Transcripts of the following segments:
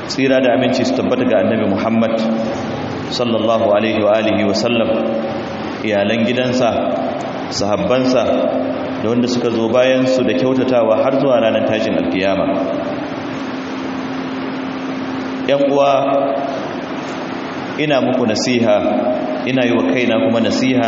tsira da aminci su tabbata ga annabi Muhammad sallallahu alaihi wa alihi wa sallam, iyalan gidansa, sahabbansa da wanda suka zo bayan su da kyautatawa har zuwa ranar tashin alkiyama. ‘Yan uwa, ina muku nasiha, ina yi wa kaina kuma nasiha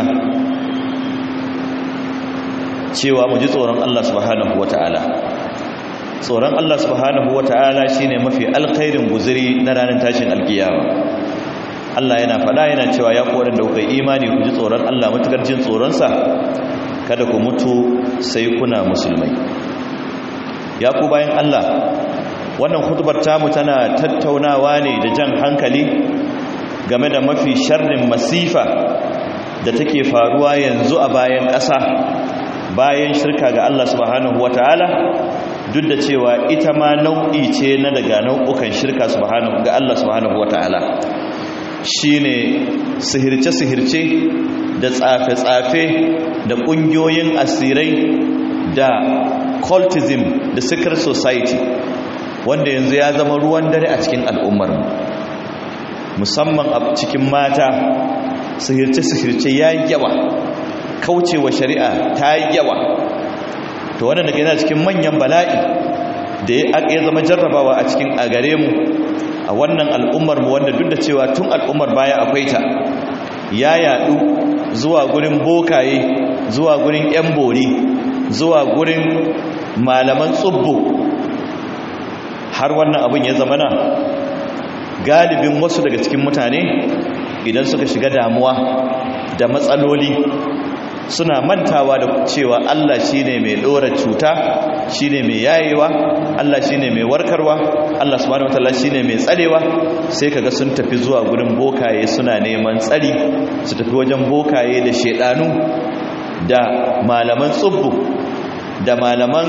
cewa mu ji tsoron Allah subhanahu wata'ala. Tsoron Allah subhanahu wata'ala shine mafi alkhairin guzuri na ranar tashin alkiyama. Allah yana faɗa yana cewa ya ku waɗanda kuka imani ku ji tsoron Allah matukar jin tsoronsa, kada ku mutu sai kuna musulmai. Ya ku bayan Allah, wannan hutubar tamu tana tattaunawa ne da jan hankali game da mafi sharrin masifa da take faruwa yanzu a bayan ƙasa, bayan shirka ga Allah subhanahu wata'ala, duk da cewa ita ma nau'i ce na daga nau'ukan shirka ga Allah subhanahu wata'ala. Shine sihirce-sihirce da tsafe-tsafe da ƙungiyoyin asirai da cultism da secret society, wanda yanzu ya zama ruwan dare a cikin al'ummarmu, musamman a cikin mata. Sihirce-sihirce ya yi yawa, kaucewa shari'a ta yi yawa. To wannan daga yana cikin manyan bala'i da ya zama jarrabawa a gare mu a wannan al'ummarmu, wanda duk da cewa tun al'ummar baya akwai ta, ya yadu zuwa gurin bokaye, zuwa gurin ‘yan bori, zuwa gurin malaman tsubbu, har wannan abin ya zama na galibin wasu daga cikin mutane idan suka shiga damuwa da matsaloli suna mantawa da cewa Allah shine mai dora cuta, shine mai yayewa, Allah shine mai warkarwa, Allah subhanahu wataala shine mai tsarewa. Sai kaga sun tafi zuwa gurin bokaye suna neman tsari, su tafi wajen bokaye da shedanu da malaman tsubbu da malaman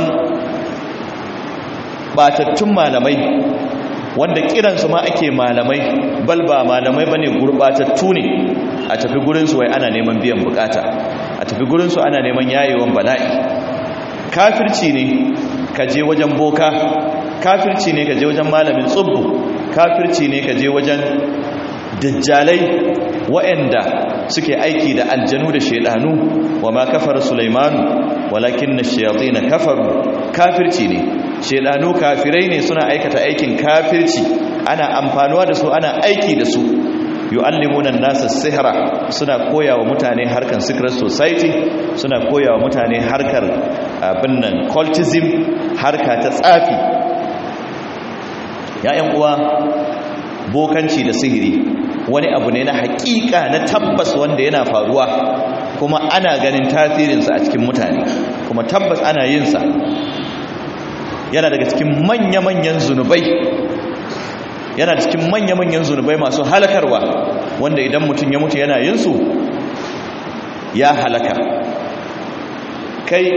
batattun malamai, wanda kiransu ma ake malamai, bal ba malamai bane, gurbatattu ne. A tafi gurinsu wai ana neman biyan bukata, a tafi gurinsu ana neman yayewan bala'i. Kafirci ne ka je wajen boka, kafirci ne ka je wajen malamin tsubbu, kafirci ne ka je wajen dajjalai waɗanda suke aiki da aljanu da shedanu. Wa ma kafara Sulaimanu walakinna shayatin kafaru. Kafirci ne, shedanu kafirai ne, suna aikata aikin kafirci, ana amfanuwa da su, ana aiki da su. Yu'allimuna an-nasa sihra, suna koyawa mutane harkan secret society, suna koyawa mutane harkar abin nan cultism, harka ta tsafi. Ya'yan uwa, bokanci da sihiri wani abu ne na hakika, na tabbas, wanda yana faruwa kuma ana ganin tasirinsa a cikin mutane, kuma tabbas ana yin sa. Yana daga cikin manya-manyan zunubai, yana cikin manya-manyan zunubai masu halakarwa, wanda idan mutum ya mutu yana yin su ya halaka. Kai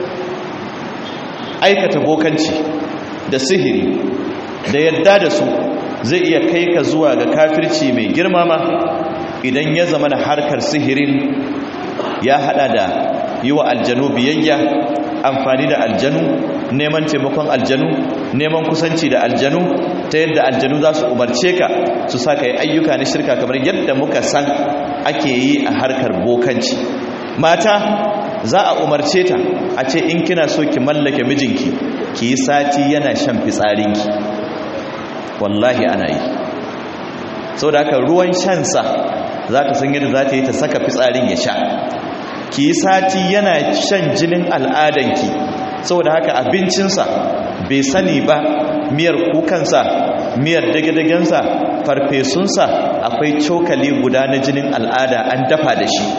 aikata bokanci da sihiri da yadda da su zai iya kai ka zuwa ga kafirci mai girma ma, idan ya zama na harkar sihirin ya hada da yi wa aljanu biyayya, amfani da aljanu, neman taimakon aljanu, neman kusanci da aljanu, ta yadda aljanu za su umarce ka su sa ka yi ayyuka na shirka, kamar yadda muka san ake yi a harkar bokanci. Mata za a umarce ta a ce in kina so ki mallake mijinki, ki yi sati yana shan fitsarinki. Wallahi ana yi. Sau da haka ruwan shansa za ta san yadda za ta yi ta saka fitsarin ya sha. Ki yi sati yana shan jinin al'adanki, saboda haka abincinsa bai sani ba, miyar kukansa, miyar dage-dagensa, farfesunsa akwai cokali guda na jinin al'ada an dafa da shi.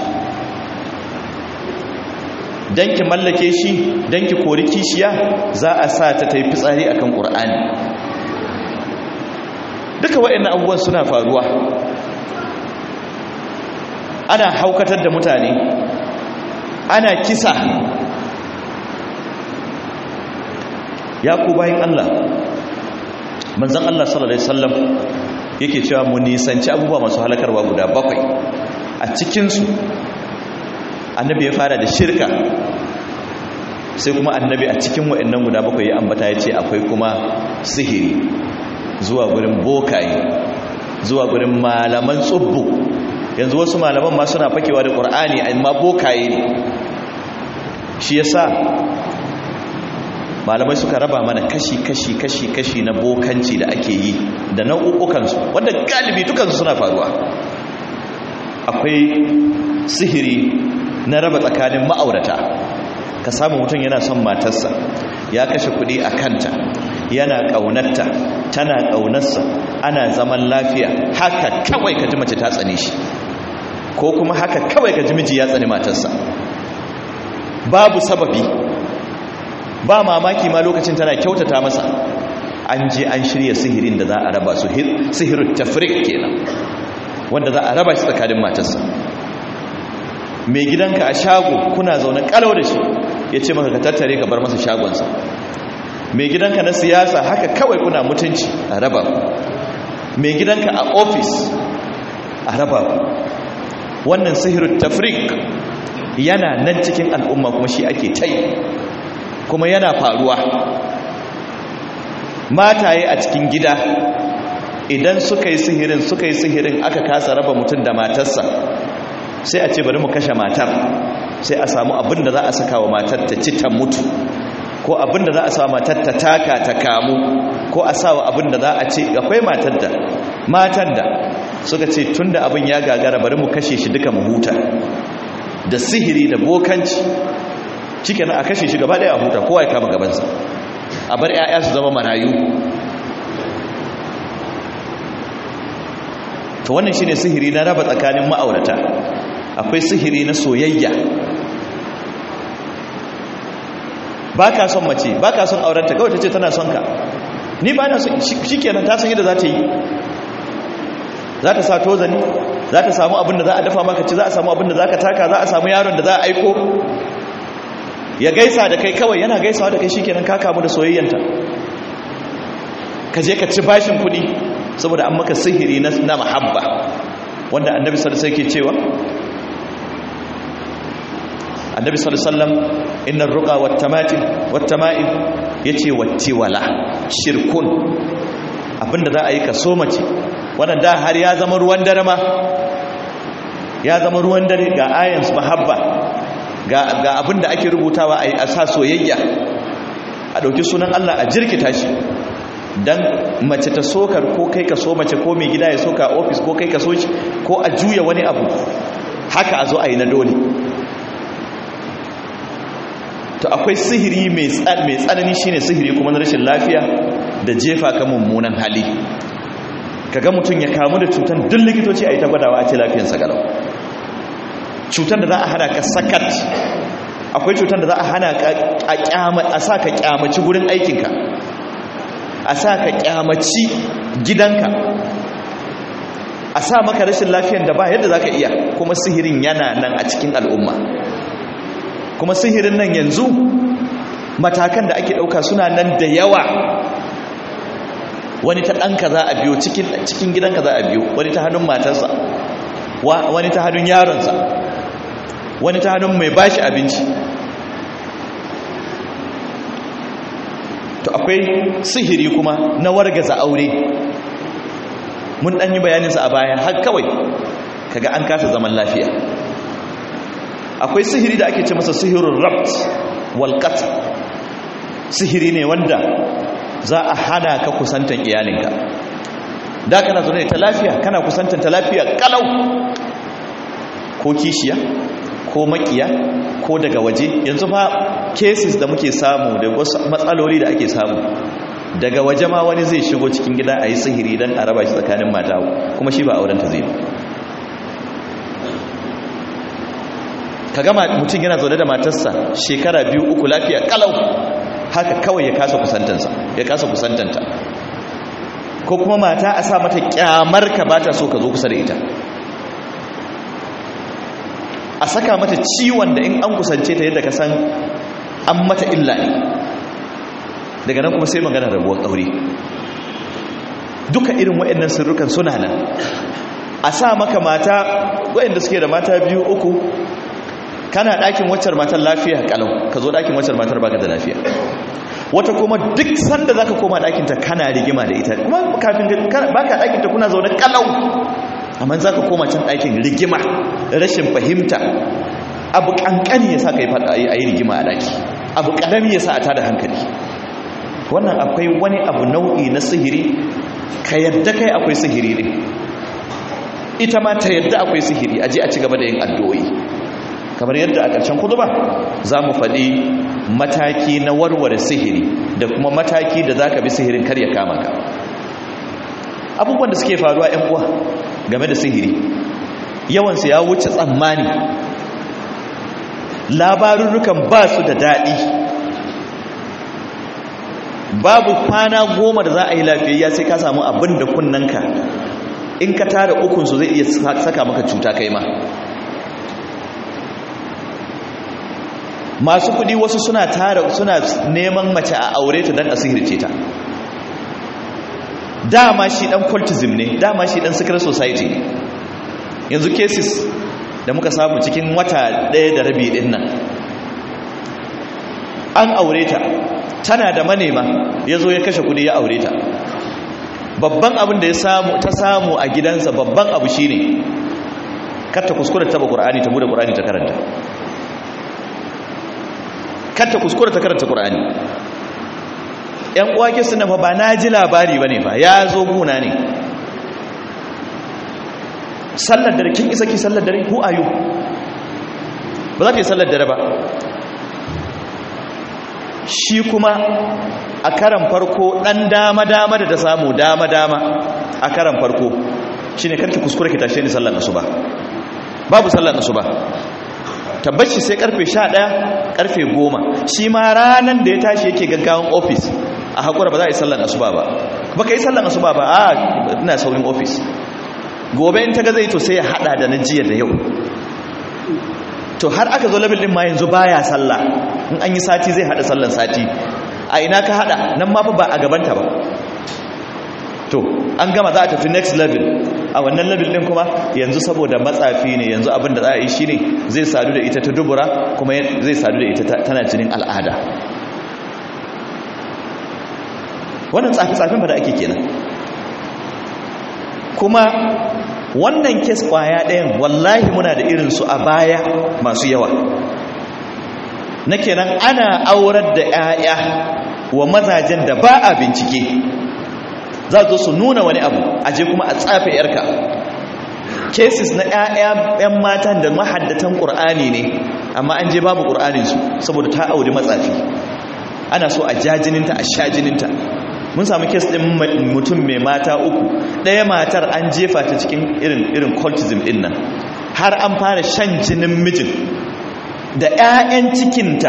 Don ki mallake shi, don ki kori kishiya, za a sa ta yi fitsari akan ƙur'ani. Duka waɗannan abubuwan suna faruwa. Ana haukatar da mutane, ana kisa. Ya ku bayin Allah, manzon Allah sallallahu alaihi wasallam yake cewa mu nisanci abubuwa masu halakarwa guda 7. A cikin su annabi ya fara da shirka, sai kuma annabi a cikin waɗannan guda 7 ya ambata ya ce akwai kuma sihiri. zuwa gurin bokaye, zuwa gurin malaman tsubbu. Yanzu wasu malaman ma suna fakewa da Qur'ani amma bokaye ne. Shi yasa malamai suka raba mana kashi na bokanci da ake yi da nau'ukansu, wanda galibi dukansu suna faruwa. Akwai sihiri na raba tsakanin ma'aurata, ka samu mutum yana son matarsa, ya kashe kuɗi a kanta, yana ƙaunarta, tana ƙaunarsa, ana zaman lafiya, haka kawai ka ji mace ta tsane shi, ko kuma haka kawai ka ji miji ya tsane matarsa, babu sababi, ba mamaki ma lokacin tana kyautata masa. An je an shirya sihirin da za a raba su, sihirin tafrik kenan, wanda za a raba shi tsakanin matarsa. Mai gidanka a shago kuna zaune kalau da shi, ya ce maka ka tattare ka bar masa shagonsa. Mai gidanka na siyasa haka kawai kuna mutunci, a raba ku. Mai gidanka a ofis, a raba ku. Wannan sihirin tafrik yana nan cikin al'umma, kuma shi ake tai, kuma yana faruwa. Mataye a cikin gida idan suka yi sihirin aka kasa raba mutum da matarsa, sai a ce bari mu kashe matar, sai a samu abin da za a saka wa matar ta ci ta mutu, ko abin da za a sa matar ta taka ta kamu, ko a sa wa abin da za a ce. Akwai matan da suka ce tun da abin ya gagara bari mu kashe shi duka mu huta, da sihiri da bokanci, cike na a kashe shi gaba daya a huta, kowa ya kama gabansa, a bar 'ya'ya su zama marayu. To wannan shine sihiri na raba tsakanin ma'aurata. Akwai sihiri na soyayya, baka son mace, baka son aurenta, kawai tace tana son ka, ni ba na son, shikenan ta san yadda za ta yi, za ta sa tozani, za ta samu abin da za a dafa maka ci, za a samu abin da za ka taka, za a samu yaron da za a aiko ya gaisa da kai, kawai yana gaisawa da kai shikenan ka kamu da soyayyanta. Ka je ka ci bashin kuɗi saboda an maka sihiri na mahabba, wanda annabi sallallahu alaihi wasallam yake cewa, annabi sallallahu alaihi wasallam innar ruqa wattama'im yace wattiwala shirkun, abinda za a yi ka so mace, wannan da har ya zama ruwan dare ma, ya zama ruwan dare. Ga ayan mahabba, ga abinda ake rubutawa a sa soyayya, a dauki sunan Allah a jirkita shi dan mace ta sokar, ko kai ka so mace, ko mai gida ya soka a ofis, ko kai ka so shi, ko a juya wani abu haka a zo a yi na dole. To akwai sihiri mai tsanani, shine sihiri kuma na rashin lafiya da jefa ka mummunan hali. Kaga mutum ya kamu da cutar, duk likitoci a yi ta gwadawa a ce lafiyarsa galau. Cutar da za a hana ka sakat, akwai cutar da za a hana ka a sa ka kyamaci gurin aikinka, a sa ka kyamaci gidanka, a sa maka rashin lafiyar da ba yadda za ka iya. Kuma sihirin yana nan a cikin al'umma, kuma sihirin nan yanzu matakan da ake ɗauka suna nan da yawa. Wani ta ɗanka za a biyo, cikin gidanka za a biyo, wani ta hannun matarsa, wani ta hannun yaronsa, wani ta hannun mai bashi abinci. To akwai sihiri kuma na wargaza aure, mun ɗan yi bayaninsa a baya, har kawai kaga an kasa zaman lafiya. Akwai sihiri da ake ce masa sihirin rabt wal qatl, sihiri ne wanda za a hana ka kusantan iyalinka. Da kana zaune ta lafiya, kana kusantan ta lafiya kalau, ko kishiya, ko makiya, ko daga waje. Yanzu fa cases da muke samu da wasu matsaloli da ake samu daga waje, ma wani zai shigo cikin gida a yi sihiri don a raba shi tsakanin mata, kuma shi ba aurenta zai ba. ka gama mutum yana zaune da matarsa shekara 2-3 lafiya kalau, haka kawai ya kasa kusantanta, ko kuma mata a sa mata kyamar ka ba ta so ka zo kusa da ita, a saka mata ciwon da in an kusance ta yadda ka san an mata illa ne. Daga nan kuma sai magana rabuwar aure. Duka irin waɗannan sirrukan suna nan. A sa maka mata waɗanda suke da mata 2-3, kana ɗakin waccar matar lafiya kalau, ka zo ɗakin waccar matar baka da lafiya. wata kuma duk sanda zaka koma ɗakinta kana rigima da ita, kuma kafin baka ɗakinta kuna zaune kalau, amma zaka koma can ɗakin rigima, rashin fahimta, abu kankani yasa kai ayi rigima a ɗaki, abu karami yasa a tada hankali. Wannan akwai wani abu nau'i na sihiri, ka yadda kai akwai sihiri ne, ita ma ta yadda akwai sihiri, aje a ci gaba da yin addu'o'i. Kamar yadda a ƙarshen kutuba za mu faɗi mataki na warware sihiri da kuma mataki da za ka bi sihirin kar ya kama ka. Abubuwan da suke faruwa ‘yan uwa game da sihiri yawansu ya wuce tsammani, labarurrukan ba su da daɗi, babu kwana 10 da za a yi lafiyayya sai ka samu abin da kunnanka in ka tara ukunsu zai iya saka maka cuta kai ma. Masu kudi wasu suna neman mace a aure ta dan a sihirce ta, dama shi dan cultism ne, dama shi dan secret society ne. Yanzu cases da muka samu cikin wata 1 da rabi din nan, an aure ta, tana da manema, ya zo ya kashe kudi ya aure ta. Babban abin da ta samu a gidansa, babban abu shine kar ta kuskura ta ba Qur'ani, ta bude Qur'ani ta karanta, kar ta kuskura ta karanta Qur'ani. Yan uwake suna fa ba na ji labari bane fa, ya zo guna ne. Sallar dare, kin isa ki sallar dare ko ayu? Ba za ta yi sallar dare ba. Shi kuma a karan farko dan dama-dama da ta samu, dama-dama a karan farko shine karki kuskure ki tashe ni sallar asuba. Babu sallar asuba, tabbaci sai karfe 11 karfe 10. Shi ma ranan da ya tashi yake gaggawan office, a hakura ba za a yi sallar asuba ba. Baka yi sallar asuba ba, a ina saurin office. Gobe in ta ga zai to sai ya hada da na jiya da yau. To har aka zo level din ma yanzu baya sallah, in an yi sati zai hada sallan sati. A ina ka hada? Nan ma fa ba a gabanta ba. To an gama za a tafi next level. A wannan level din kuma yanzu saboda matsafi ne, yanzu abin da za a yi shine zai sadu da ita ta dubura, kuma zai sadu da ita tana jinin al'ada. Wannan tsafi-tsafin ba da ake kenan. Kuma wannan kes kwaya ɗayan wallahi muna da irinsu a baya masu yawa. Na kenan ana aurar da 'ya'ya wa mazajen da ba a bincike, za su nuna wani abu aje kuma a tsafe 'yarka. Cases na 'yan matan da mahaddatan ƙur'ani ne, amma an je babu ƙur'aninsu saboda ta auri matsafi. Ana so a ja jininta, a sha jininta. Mun samu kes ɗin mutum mai mata 3, ɗaya matar an jefa ta cikin irin cultism ɗin nan, har an fara shan jinin mijin, da 'ya'yan cikinta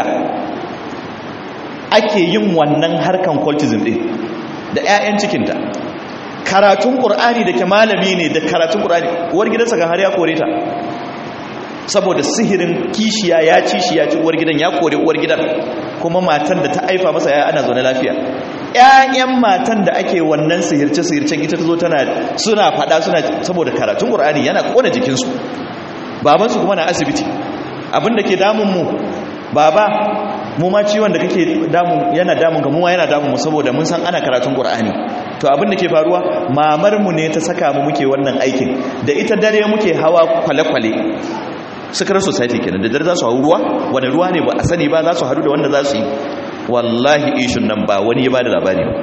ake yin wannan harkan cultism ɗin, da 'ya'yan cikinta. Karatun ƙur'ani da ke malami ne, da karatun ƙur'ani, uwar gidansa ga har ya kore ta saboda sihirin kishiya ya ci uwar gidan, ya kore uwar gidan, kuma matan da ta haifa masa ya ana zaune lafiya. 'Ya'yan matan da ake wannan sihirce-sihircen ita ta zo suna faɗa, saboda karatun ƙur'ani yana ƙona jikinsu. Babansu kuma na asibiti. Abinda ke damun mu, baba, mu ma ciwon da kake yana damun ka, mu ma yana damun mu, saboda mun san ana karatun ƙur'ani. To abinda ke faruwa, mamar mu ne ta saka mu muke wannan aikin, da ita dare muke hawa kwale-kwale. Secret society kenan, da dare za su hau ruwa, wani ruwa ne ba a sani ba, za su haɗu da wanda za su yi. Wallahi ishun nan ba wani ya ba da labari ba,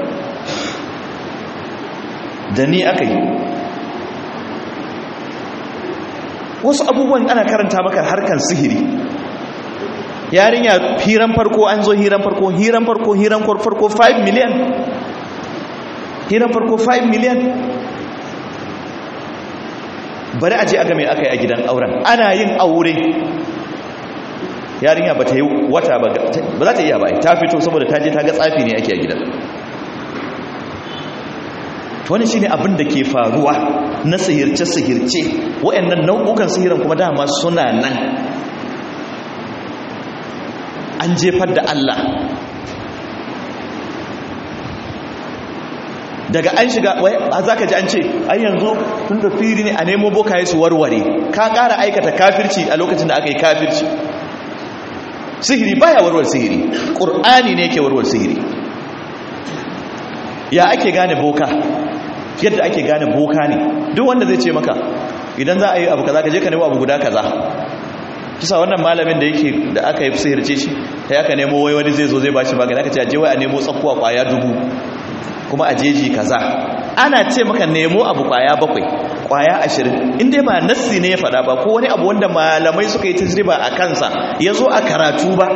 da ni aka yi. Wasu abubuwan ana karanta maka harkan sihiri. Yarinya hiran farko, an zo hiran farko 5 miliyan. Hiran farko 5 miliyan. Bari a je a ga me aka yi a gidan auren. Ana yin aure, yarinya ba ta yi wata ba za ta iya ba, ta fito saboda ta je ta ga tsafi ne ake a gidan. Wani shine abin da ke faruwa na sihirce-sihirce. Waɗannan nau'ukan sihirin kuma dama suna nan, an jefar da Allah. Daga an shiga, za ka ji an ce ai yanzu tun da firi ne a nemo bokaye su warware. Ka ƙara aikata kafirci a lokacin da aka yi kafirci. Sihiri baya warware sihiri, ƙur'ani ne yake warware sihiri. ya ake gane boka? Yadda ake gane boka ne duk wanda zai ce maka idan za a yi abu kaza ka je ka nemo abu guda kaza. Kisa wannan malamin da yake da aka yi sihirce shi sai aka nemo wai wani zai zo zai bashi magani, aka ce aje wai a nemo tsakuwa kwaya 1000 kuma a jeji kaza. Ana ce maka nemo abu kwaya 7 kwaya 20, in dai ba nassi ne ya faɗa ba ko wani abu wanda malamai suka yi tajriba a kansa ya zo a karatu ba,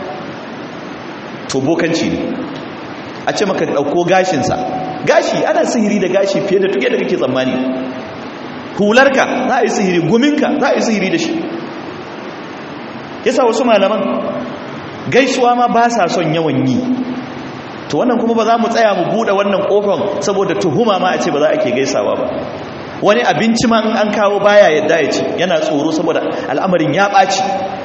to bokanci ne. A ce maka ɗauko gashinsa, gashi ana sihiri da gashi fiye da tuke da kake tsammani. Hularka za a yi sihiri, guminka za a yi sihiri da shi. Yasa wasu malaman gaisuwa ma ba sa son yawan yi. To wannan kuma ba za mu tsaya mu buɗe wannan ƙofar saboda tuhuma ma a ce ba za a ke gaisawa ba. Wani abinci ma in an kawo baya yadda ya ci, yana tsoro saboda al'amarin ya ɓaci.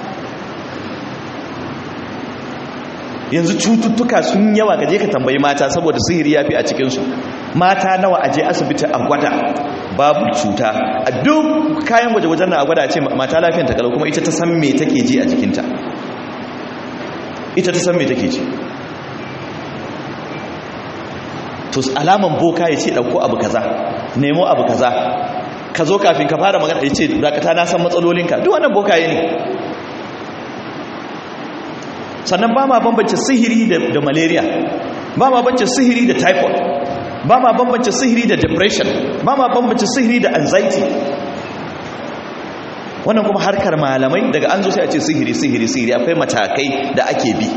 Yanzu cututtuka sun yawa, ka je ka tambayi mata saboda sihiri ya fi a cikinsu. Mata nawa a je asibiti a gwada babu cuta, a duk kayan gwaje-gwajen na a gwada a ce mata lafiyanta kalau, kuma ita ta san me take ji a jikinta, ita ta san me take ji. To alaman boka ya ce ɗauko abu kaza, nemo abu kaza, ka zo kafin ka fara magana ya ce dakata na san matsalolinka, duk wannan bokaye ne. Sannan ba ma bambance sihiri da malaria, ba ma bambance sihiri da typhoid, ba ma bambance sihiri da depression, ba ma bambance sihiri da anxiety. Wannan kuma harkar malamai daga an zo sai a ce sihiri sihiri sihiri, akwai matakai da ake bi.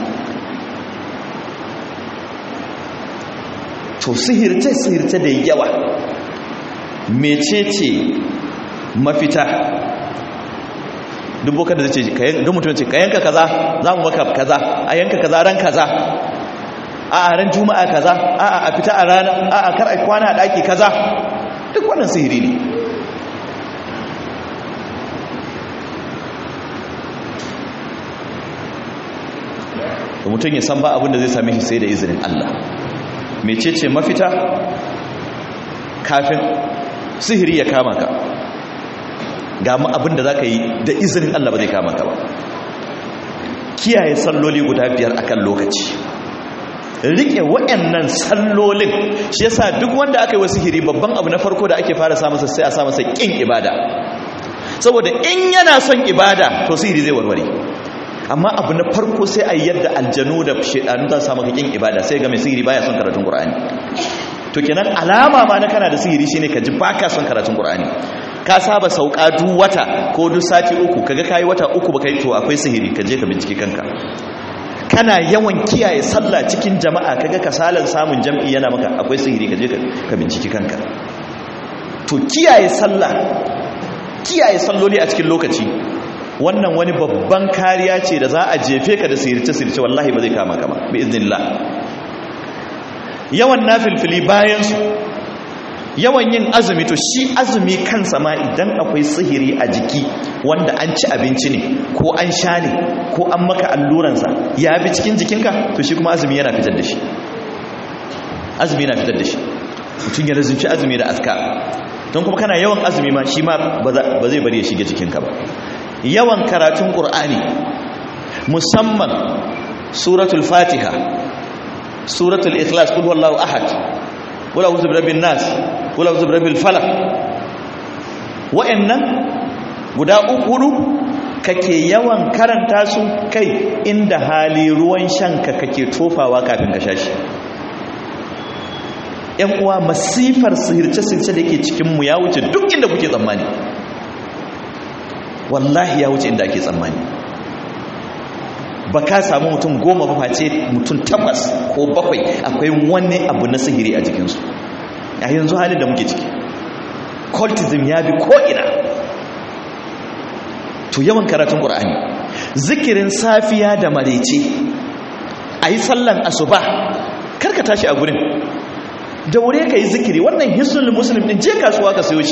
To sihirce sihirce da yawa, mecece mafita? Duk bokan da zai ce duk mutum ce ka yanka kaza za mu maka kaza, a yanka kaza ran kaza, a ran juma'a kaza, a fita a rana, a kar a kwana a daki kaza, duk wannan sihiri ne. to mutum ya san ba abin da zai same shi sai da izinin Allah. Mecece mafita kafin sihiri ya kama ka? Ga abin da za ka yi da izinin Allah ba zai kama ka ba. Kiyaye salloli guda 5 akan lokaci, rike waɗannan sallolin. Shi yasa duk wanda aka yi wa sihiri babban abu na farko da ake fara sa masa sai a sa masa kin ibada, saboda in yana son ibada to sihiri zai warware. Amma abu na farko sai a yadda aljanu da shedanu za su samu kin ibada, sai ga mai sihiri baya son karatun Qur'ani. To kenan alama ma na kana da sihiri shine ka ji baka son karatun Qur'ani. Ka saba sauka duk wata ko duk sati 3, kaga kai wata 3 baka yi, to akwai sihiri, ka je ka bincike kanka. Kana yawan kiyaye sallah cikin jama'a, kaga kasalan samun jam'i yana maka, akwai sihiri, ka je ka bincike kanka. To kiyaye sallah, kiyaye salloli a cikin lokaci, wannan wani babban kariya ce da za a jefe ka da sihirce-sihirce, wallahi ba zai kama ka ba bi iznillah. Yawan nafilfili bayan su, yawan yin azumi, to shi azumi kansa ma idan akwai sihiri a jiki wanda an ci abinci ne ko an sha ne ko an maka alluransa ya bi cikin jikinka, to shi kuma azumi yana fitar da shi. Azumi yana fitar da shi. Mutum ya lazumci azumi da azkar, don kuma kana yawan azumi ma shi ma ba zai bari ya shige jikinka ba. Yawan karatun Qur'ani, musamman suratul Fatiha, suratul Ikhlas, qul huwallahu ahad, qul a'udhu birabbin nas, qul a'udhu birabbil falaq. Wa'annan guda 3 kake yawan karanta su, kai inda hali ruwan shanka kake tofawa kafin ka sha shi. Yan uwa, masifar sihirce-sihirce da yake cikin mu ya wuce duk inda kuke tsammani. Wallahi ya wuce inda ake tsammani. Ba ka samu mutum 10 ba face mutum 8 ko 7 akwai wani abu na sihiri a jikinsu. A yanzu halin da muke ciki, cultism ya bi ko'ina. To yawan karatun Qur'ani, zikirin safiya da marece, a yi sallan asuba, karka tashi a gurin, da wuri ka yi zikiri. Wannan hisnul muslim din, je kasuwa ka sayo shi.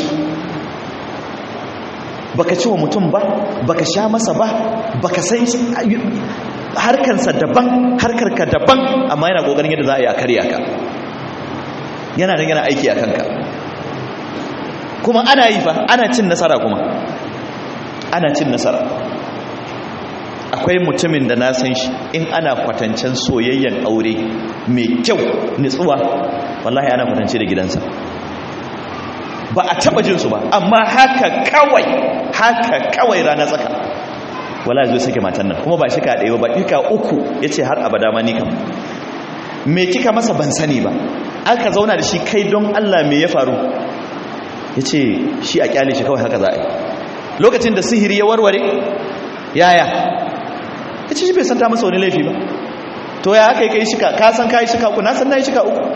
Baka ci wa mutum ba, baka sha masa ba, baka san harkarsa daban, harkarka daban, amma yana kokarin yadda za a yi a karya ka. Yana nan yana aiki a kanka, kuma ana yi fa, ana cin nasara, kuma ana cin nasara. akwai mutumin da na san shi in ana kwatancen soyayyen aure mai kyau nutsuwa wallahi ana kwatance da gidansa ba a taba jin su ba amma haka kawai rana tsaka wallahi zai sake matan nan kuma ba shi ka ɗaya ba ika uku yace har abada ma ni kam me kika masa ban sani ba aka zauna da shi kai don Allah me ya faru yace shi a kyale shi kawai haka za a yi lokacin da sihiri ya warware yaya yace shi bai san ta masa wani laifi ba to ya aka yi kai shika ka san kai shika uku na san nayi shika uku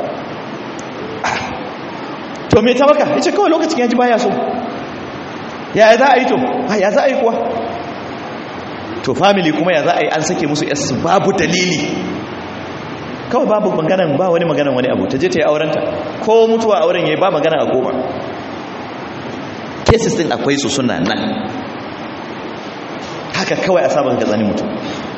to me ta maka yace kawai lokacin ya ji baya so yaya za a yi to ya za a yi kuwa to family kuma ya za a yi an sake musu yasu babu dalili kawai babu maganan ba wani maganan wani abu ta je ta yi aurenta ko mutuwa auren yayi ba magana a goma cases din akwai su suna nan haka kawai a sabon ka zani mutum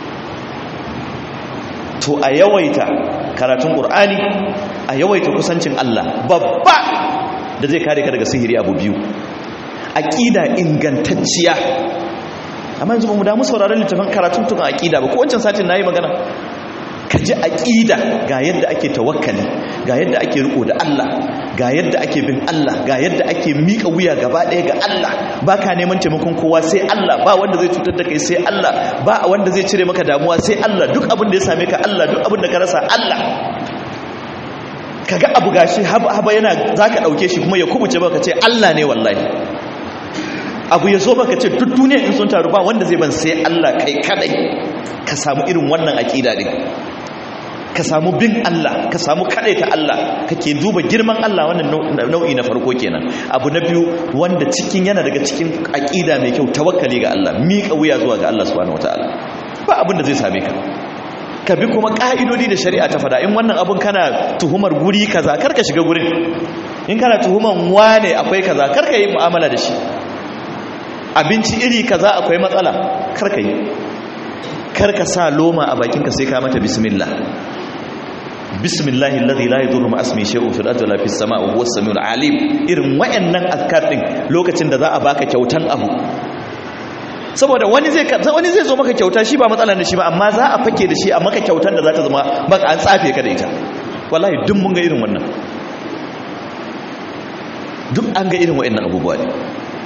to a yawaita karatun qur'ani a yawaita kusancin Allah babba da zai kare ka daga sihiri abu biyu aqida ingantacciya amma yanzu ba mu damu sauraron littafin karatun tukan aqida ba ko wancan satin nayi magana ka ji aqida ga yadda ake tawakkali ga yadda ake riko da Allah ga yadda ake bin Allah ga yadda ake mika wuya gaba ɗaya ga Allah baka neman taimakon kowa sai Allah ba wanda zai cutar da kai sai Allah ba wanda zai cire maka damuwa sai Allah duk abin da ya same ka Allah duk abin da ka rasa Allah kaga abu gashi haba yana zaka dauke shi kuma ya kubuce baka ce Allah ne wallahi abu ya zo baka ce duk duniya in sun taru ba wanda zai ban sai Allah kai kadai ka samu irin wannan aqida din ka samu bin Allah ka samu ta Allah kake duba girman Allah wannan nau'i na farko kenan abu na biyu wanda cikin yana daga cikin aqida mai kyau tawakkali ga Allah miƙa wuya zuwa ga Allah subhanahu wataala ba abin da zai same ka ka bi kuma ka'idodi da shari'a ta fada in wannan abun kana tuhumar guri kaza karka shiga gurin in kana tuhuman wane akwai kaza karka yi mu'amala da shi abinci iri kaza akwai matsala karka yi karka sa loma a bakinka sai ka mata bismillah bismillahi alladhi la yadurru ma ismihi shay'un fil ardi wala fis sama'i wa huwas samiul alim irin wayannan azkar din lokacin da za a baka kyautan abu saboda wani zai zo maka kyauta shi ba matsalar da shi ba amma za a fake da shi a maka kyautan da za ta zama maka an tsafe ka da ita wallahi duk mun ga irin wannan duk an ga irin wayannan abubuwa ne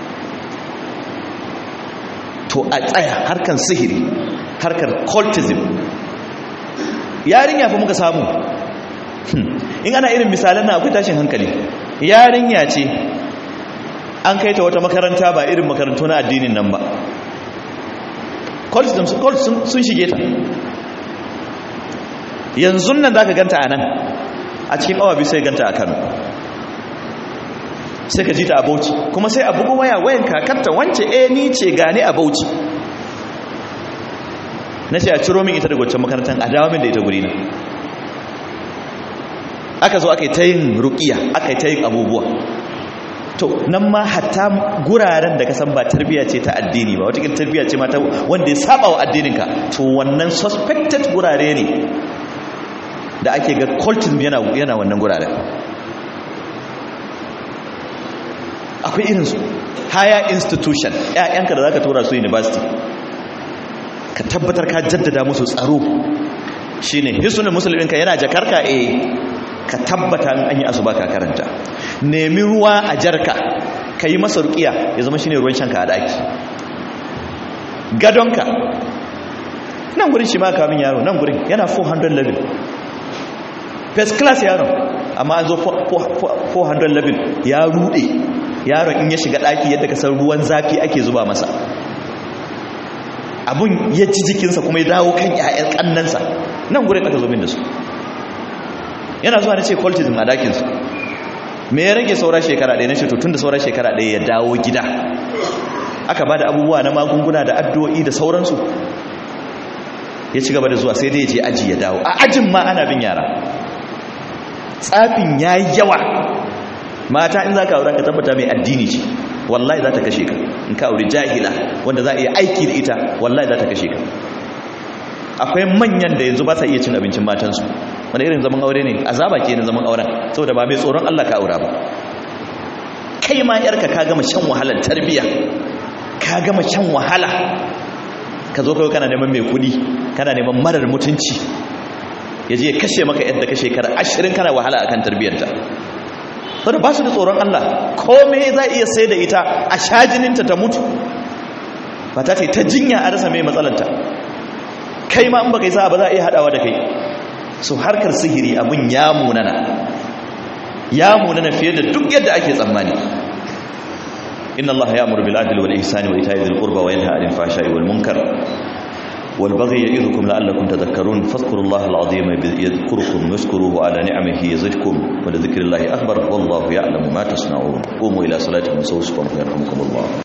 to a tsaya harkan sihiri harkar cultism yarinya fa muka samu in ana irin misalan na akwai tashin hankali yarinya ce an kai ta wata makaranta ba irin makarantu na addinin nan ba cultism sun shige ta yanzu nan za ka ganta a nan a cikin awa biyu sai ganta a Kano sai ka ji ta a Bauchi kuma sai a bugu wayan kakarta wance ni ce gane a Bauchi na ce a ciro min ita daga wacce makarantar a dawo min da ita guri na aka zo aka yi ta yin ruƙiya aka yi ta yin abubuwa to nan ma hatta guraren da ka san ba tarbiyya ce ta addini ba wata tarbiyya ce mata wanda ya saba wa addininka to wannan suspected gurare ne da ake ga cultism yana wannan guraren akwai irinsu higher institution ƴaƴanka da zaka tura su university ka tabbatar ka jaddada musu tsaro shine hisnul musliminka yana jakarka ka tabbata an yi asuba ka karanta nemi ruwa a jarka ka yi masa ruqiya ya zama shine ruwan shanka a daki gadonka nan gurin shi ma kamin yaro nan gurin yana 400 level first class yaro amma an zo 400 level ya rude yaron in ya shiga daki yadda ka san ruwan zafi ake zuba masa abun ya ci jikinsa kuma ya dawo kan ƴaƴan kannansa nan gurin aka zo min da su yana zuwa na ce cultism a dakinsu me ya rage saura shekara ɗaya na ce to tun da saura shekara ɗaya ya dawo gida aka ba da abubuwa na magunguna da addu'o'i da sauransu ya ci gaba da zuwa sai dai ya je aji ya dawo a ajin ma ana bin yara tsafin ya yi yawa mata in za ka aura ka tabbata mai addini ce wallahi za ta kashe ka in ka auri jahila wanda za a iya aiki da ita wallahi za ta kashe ka akwai manyan da yanzu ba sa iya cin abincin matansu wanda irin zaman aure ne azaba ke na zaman auren saboda ba mai tsoron Allah ka aura ba kai ma yarka ka gama shan wahalar tarbiya ka gama shan wahala ka zo kai kana neman mai kudi kana neman marar mutunci yaje ya kashe maka yadda ka shekara 20 kana wahala akan tarbiyarta saboda ba su da tsoron Allah komai za iya sai da ita a shajininta ta mutu ba ta ta jinya a rasa mai matsalarta kai ma in baka yi sa ba za a iya hadawa da kai so harkar sihiri abun ya munana fiye da duk yadda ake tsammani inna allaha ya'muru bil adli wal ihsani wa ita'i dhil qurba wa yanha 'anil fahsha'i wal munkar wal baghi ya'idhukum la'allakum tadhakkarun fadhkurullaha al-'azima yadhkurukum washkuruhu 'ala ni'amihi yazidkum wa li dhikrillahi akbar wallahu ya'lamu ma tasna'un qumu ila salatikum wa sawfu yarhamukumullah.